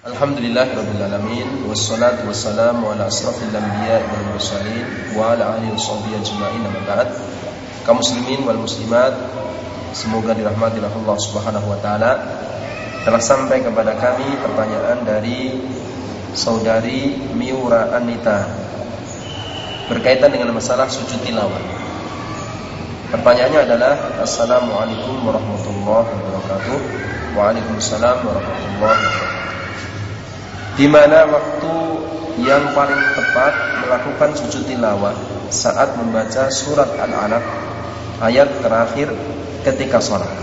Alhamdulillahirabbil alamin wassalatu wassalamu ala asrafil anbiya'i wal mursalin wa ala alihi washabbihi ajma'in amma ba'd. Kaum muslimin wal muslimat, semoga dirahmati oleh Allah Subhanahu wa taala. Telah sampai kepada kami pertanyaan dari saudari Miura Anita berkaitan dengan masalah sujud tilawah. Pertanyaannya adalah: Assalamualaikum warahmatullahi wabarakatuh. Waalaikumsalam warahmatullahi wabarakatuh. Di mana waktu yang paling tepat melakukan sujud tilawah saat membaca surat Al-Alaq ayat terakhir ketika sholat?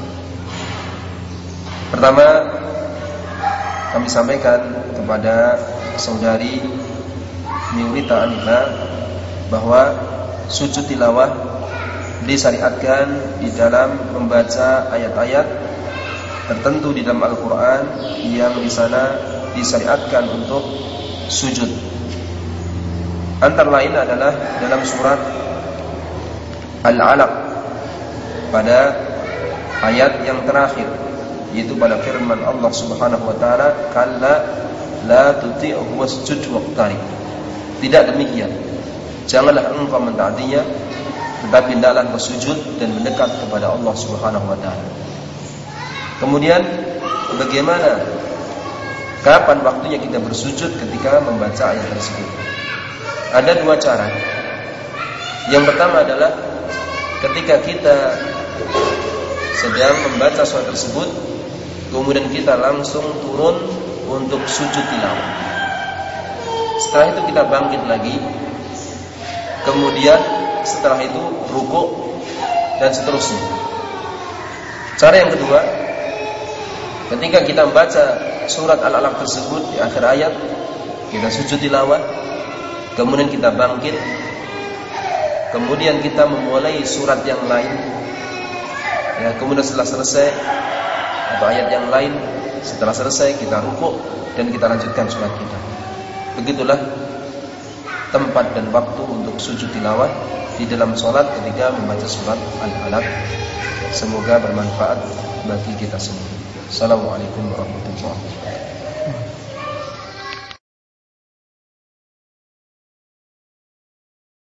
Pertama, kami sampaikan kepada saudari Miurita Anita bahwa sujud tilawah disyariatkan di dalam membaca ayat-ayat tertentu di dalam Al-Quran yang di sana disyariatkan untuk sujud. Antara lain adalah dalam surat Al-Alaq pada ayat yang terakhir, yaitu pada firman Allah Subhanahu wa taala, "Kalla la tuti'hu wasjud waqtarib." Tidak demikian, janganlah engkau mentaatinya, tetapi hendaklah bersujud dan mendekat kepada Allah Subhanahu wa taala. Kemudian bagaimana, kapan waktunya kita bersujud ketika membaca ayat tersebut? Ada dua cara. Yang pertama adalah ketika kita sedang membaca surat tersebut, kemudian kita langsung turun untuk sujud tilawah. Setelah itu kita bangkit lagi, kemudian setelah itu rukuk dan seterusnya. Cara yang kedua, ketika kita membaca surat Al-Alaq tersebut di akhir ayat, kita sujud tilawah, kemudian kita bangkit, kemudian kita memulai surat yang lain, ya, kemudian setelah selesai atau ayat yang lain, setelah selesai kita rukuk dan kita lanjutkan surat kita. Begitulah tempat dan waktu untuk sujud tilawah di dalam sholat ketika membaca surat Al-Alaq. Semoga bermanfaat bagi kita semua. Assalamualaikum warahmatullahi wabarakatuh.